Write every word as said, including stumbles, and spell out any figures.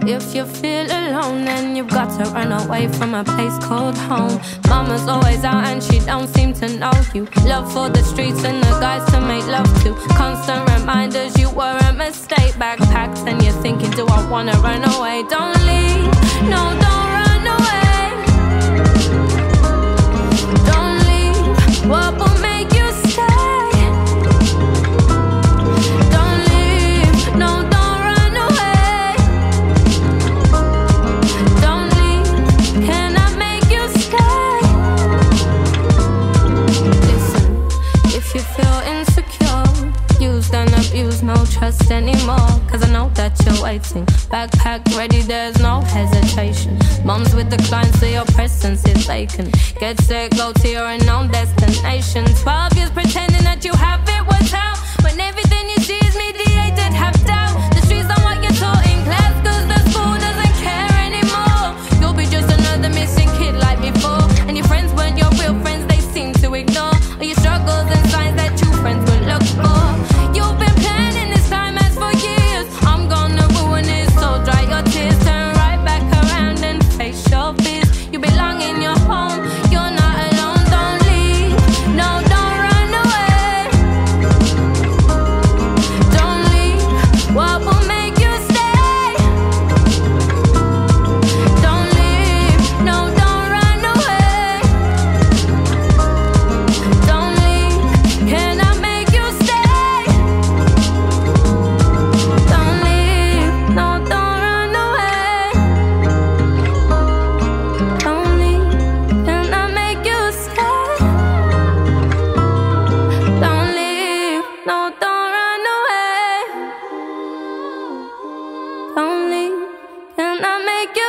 If you feel alone, then you've got to run away from a place called home. Mama's always out and she don't seem to know you. Love for the streets and the guys to make love to. Constant reminders you were a mistake. Backpacks and you're thinking, do I wanna run away? Don't leave, no, don't run away. Don't leave, what will make you stay? Don't leave, no, don't run away. Don't leave, can I make you stay? Listen, if you feel insecure, used and abused, no trust anymore. Cause I know that you're waiting. Backpack ready, there's no hesitation. Mom's with the clients, so your presence is vacant. Get set, go to your unknown destination. Twelve years pretending that you have it worked out, when everything you see is mediated, have doubt. The streets don't want you taught in class, cause the school doesn't care anymore. You'll be just another missing kid like before. And your friends weren't your real friends, they seem to ignore all your struggles and signs that true friends will look for. You've been planning this climax for years. I'm gonna ruin it, so dry your tears. Turn right back around and face your fears. You belong in your home, you're not alone. Don't leave, no, don't run away. Don't leave, what will make you stay? Don't leave, no, don't run away. Don't leave, can I make you stay? Don't leave, no, don't run away. Don't leave, can I make you stay? Don't leave, no, don't run away. Don't leave, can I make you